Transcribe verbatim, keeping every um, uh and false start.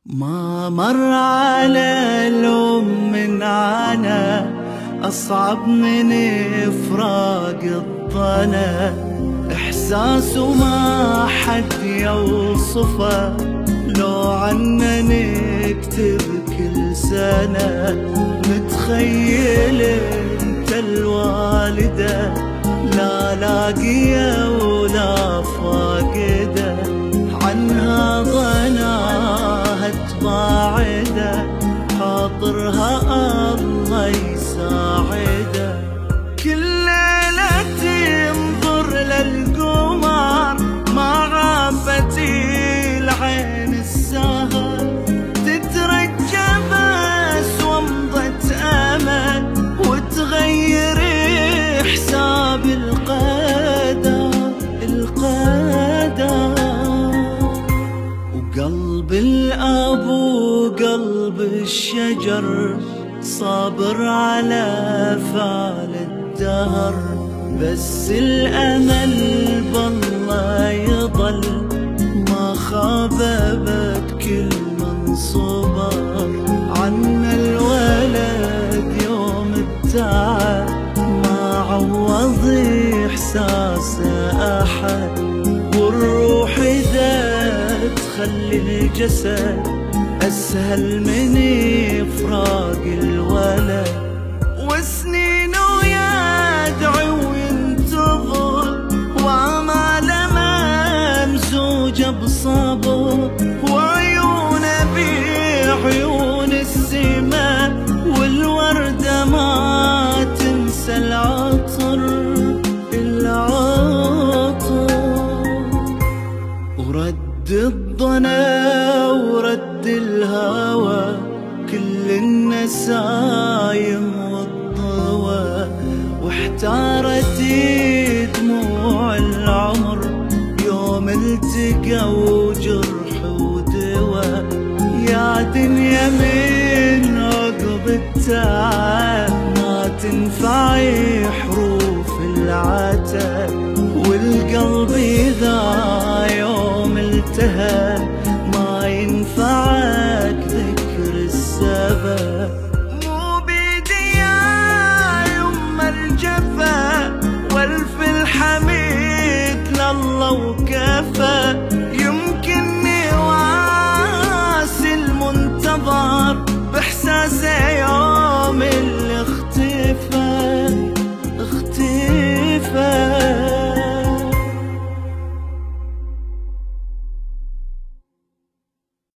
ما مر على الأم من عنا أصعب من إفراق الضنا، إحساسه ما حد يوصفه، لو عنا نكتب كل سنة. متخيل انت الوالدة لا لاقية ولا فاقدة، عنها ضناها تباعده، خاطرها الله يساعده. كل ليلة تنظر للقمر ما عافت العين السهر، تترجى بس ومضة امل وتغير حساب القدر القدر. وقلب الأب وقلب الشجر صابر على فعل الدهر، بس الأمل بالله يضل، ما خاب بكل من صبر. عنا الولد يوم التعب ما عوض إحساسه أحد، والروح إذا تخلي الجسد أسهل من إفراق الولد. وسنينه يدعي وينتظر وآماله ممزوجة بصبر، وعيونه بعيون السماء والوردة ما تنسى العطر العطر. ورد الضنا ورد الهوى كل النسايم والضوى، واحتارت دموع العمر يوم التقوا جرح ودوا. يا دنيا من عقب التعب ما تنفعي حروب